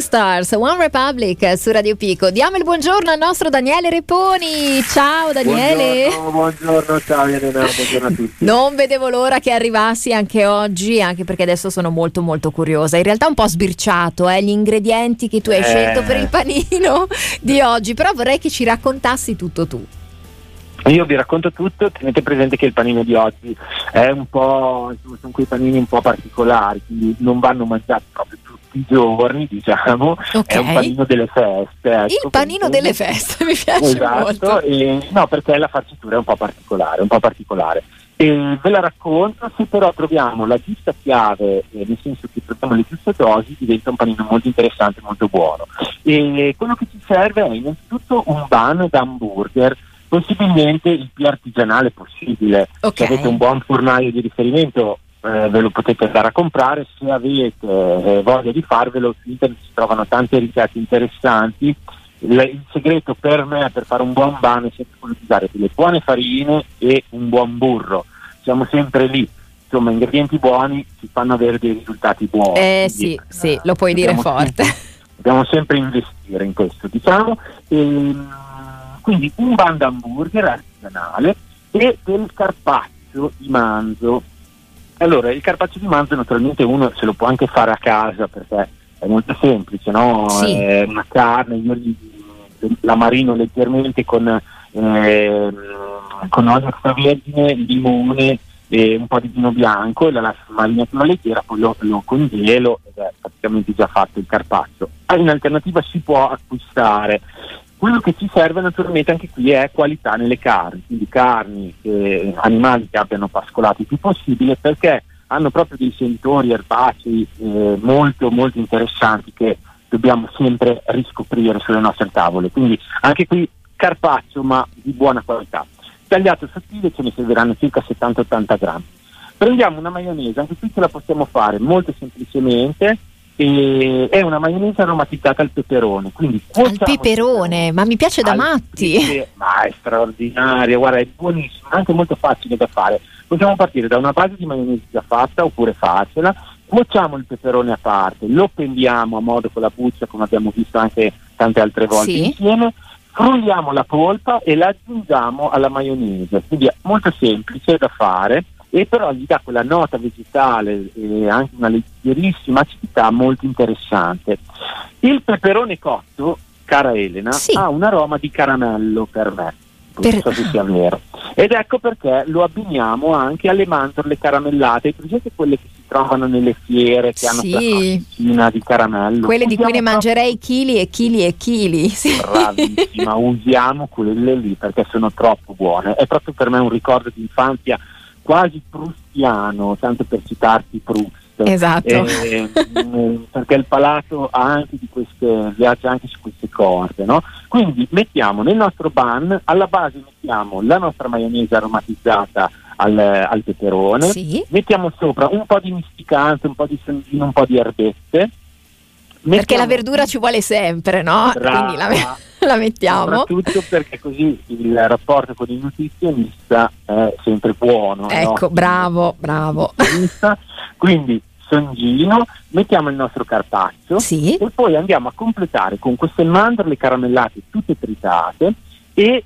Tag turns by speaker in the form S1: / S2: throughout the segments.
S1: Stars, One Republic su Radio Pico. Diamo il buongiorno al nostro Daniele Reponi. Ciao Daniele.
S2: Buongiorno, ciao Elena, buongiorno a tutti.
S1: Non vedevo l'ora che arrivassi anche oggi, anche perché adesso sono molto molto curiosa. In realtà un po' sbirciato gli ingredienti che tu hai scelto per il panino di oggi, però vorrei che ci raccontassi tutto tu.
S2: Io vi racconto tutto, tenete presente che il panino di oggi è un po', sono quei panini un po' particolari, quindi non vanno mangiati proprio tutti i giorni, diciamo.
S1: Okay.
S2: È un panino delle feste. Ecco,
S1: il panino delle feste, mi piace molto.
S2: No, perché la farcitura è un po' particolare. E ve la racconto, se però troviamo la giusta chiave, nel senso che troviamo le giuste dosi, diventa un panino molto interessante, molto buono. E quello che ci serve è innanzitutto un bun da hamburger, possibilmente il più artigianale possibile.
S1: Okay.
S2: Se avete un buon fornaio di riferimento ve lo potete andare a comprare, se avete voglia di farvelo, su internet si trovano tante ricette interessanti. Il segreto per me per fare un buon bun è sempre quello di usare delle buone farine e un buon burro. Siamo sempre lì, insomma, ingredienti buoni ci fanno avere dei risultati buoni.
S1: Sì, lo puoi dire forte.
S2: Dobbiamo sempre investire in questo, diciamo. Quindi un bun d'hamburger artigianale e del carpaccio di manzo. Allora, il carpaccio di manzo naturalmente uno se lo può anche fare a casa perché è molto semplice, no?
S1: Sì.
S2: È una carne, io la marino leggermente con olio extravergine, limone e un po' di vino bianco e la lascio marinatura leggera, poi lo congelo ed è praticamente già fatto il carpaccio. In alternativa si può acquistare. Quello che ci serve naturalmente anche qui è qualità nelle carni, quindi carni, animali che abbiano pascolato il più possibile, perché hanno proprio dei sentori erbacei molto molto interessanti che dobbiamo sempre riscoprire sulle nostre tavole. Quindi anche qui carpaccio ma di buona qualità. Tagliato sottile ce ne serviranno circa 70-80 grammi. Prendiamo una maionese, anche qui ce la possiamo fare molto semplicemente. È una maionese aromatizzata al peperone, quindi
S1: al peperone, ma mi piace da matti.
S2: Ma è straordinaria, guarda, è buonissima, anche molto facile da fare. Possiamo partire da una base di maionese già fatta oppure farcela, cuociamo il peperone a parte, lo pendiamo a modo con la buccia come abbiamo visto anche tante altre volte insieme, frulliamo la polpa e la aggiungiamo alla maionese, quindi è molto semplice da fare. E però gli dà quella nota vegetale e anche una leggerissima acidità molto interessante. Il peperone cotto, cara Elena, ha un aroma di caramello per me, non so se sia vero, ed ecco perché lo abbiniamo anche alle mandorle caramellate, presente quelle che si trovano nelle fiere che hanno quella crosticina di caramello,
S1: quelle di cui ne mangerei chili e chili e chili.
S2: Bravissima, usiamo quelle lì perché sono troppo buone, è proprio per me un ricordo di infanzia quasi prustiano, tanto per citarti Proust.
S1: Esatto.
S2: Perché il palato ha anche di queste, viaggia anche su queste corde, no? Quindi mettiamo nel nostro bun, alla base mettiamo la nostra maionese aromatizzata al peperone, mettiamo sopra un po' di misticante, un po' di sondino, un po' di erbette.
S1: Perché la verdura ci vuole sempre, no?
S2: Brava.
S1: Quindi la mettiamo.
S2: Soprattutto perché così il rapporto con il nutrizionista è sempre buono.
S1: Ecco, no? Bravo.
S2: Quindi sondino, mettiamo il nostro carpaccio e poi andiamo a completare con queste mandorle caramellate tutte tritate e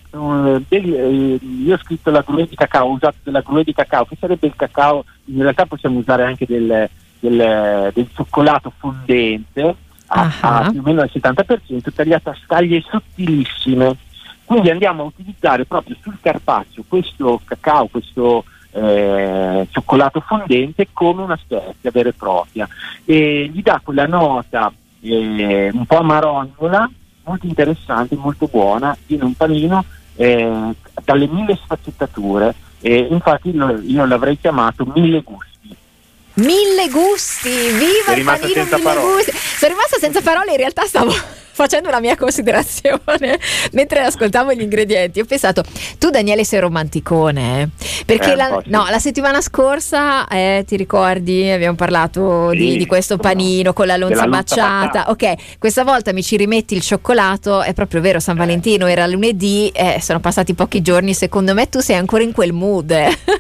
S2: io ho scritto la grue di cacao, ho usato della grue di cacao, che sarebbe il cacao, in realtà possiamo usare anche del cioccolato fondente a più o meno al 70%, tagliato a scaglie sottilissime. Quindi andiamo a utilizzare proprio sul carpaccio questo cacao, questo cioccolato fondente come una spezia vera e propria, e gli dà quella nota un po' amarognola, molto interessante, molto buona, in un panino dalle 1000 sfaccettature, infatti io l'avrei chiamato 1000 gusti.
S1: 1000 gusti, viva il panino 1000 gusti. Sono rimasta senza parole, in realtà stavo facendo una mia considerazione mentre ascoltavo gli ingredienti. Ho pensato, tu Daniele sei romanticone, perché la settimana scorsa ti ricordi, abbiamo parlato di questo panino con la lonza baciata. Ok, questa volta mi ci rimetti il cioccolato, è proprio vero, San Valentino era lunedì, sono passati pochi giorni, secondo me tu sei ancora in quel mood.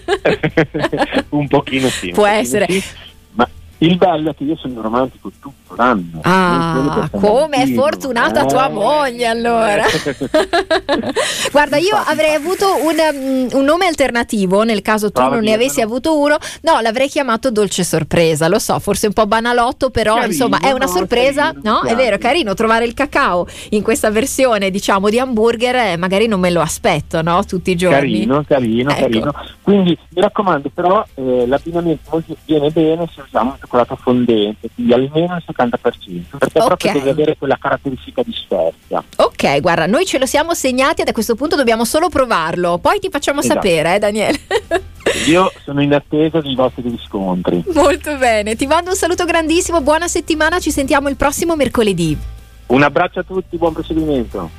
S2: Un pochino sì.
S1: Può essere.
S2: Sì. Ma il bello è che io sono romantico tutto avranno.
S1: Come è fortunata tua moglie allora. Guarda, io avrei avuto un nome alternativo nel caso tu non ne avessi avuto uno. No, l'avrei chiamato Dolce Sorpresa, lo so, forse un po' banalotto, però carino, insomma è una sorpresa, no? È vero, carino trovare il cacao in questa versione, diciamo, di hamburger, magari non me lo aspetto, no? Tutti i giorni.
S2: Carino. Quindi mi raccomando, però l'abbinamento viene bene se usiamo il cioccolato fondente, quindi almeno il 70%, perché proprio deve avere quella caratteristica di sferzia.
S1: Ok, guarda, noi ce lo siamo segnati e da questo punto dobbiamo solo provarlo, poi ti facciamo sapere, Daniele.
S2: Io sono in attesa dei vostri riscontri.
S1: Molto bene, ti mando un saluto grandissimo, buona settimana, ci sentiamo il prossimo mercoledì.
S2: Un abbraccio a tutti, buon proseguimento.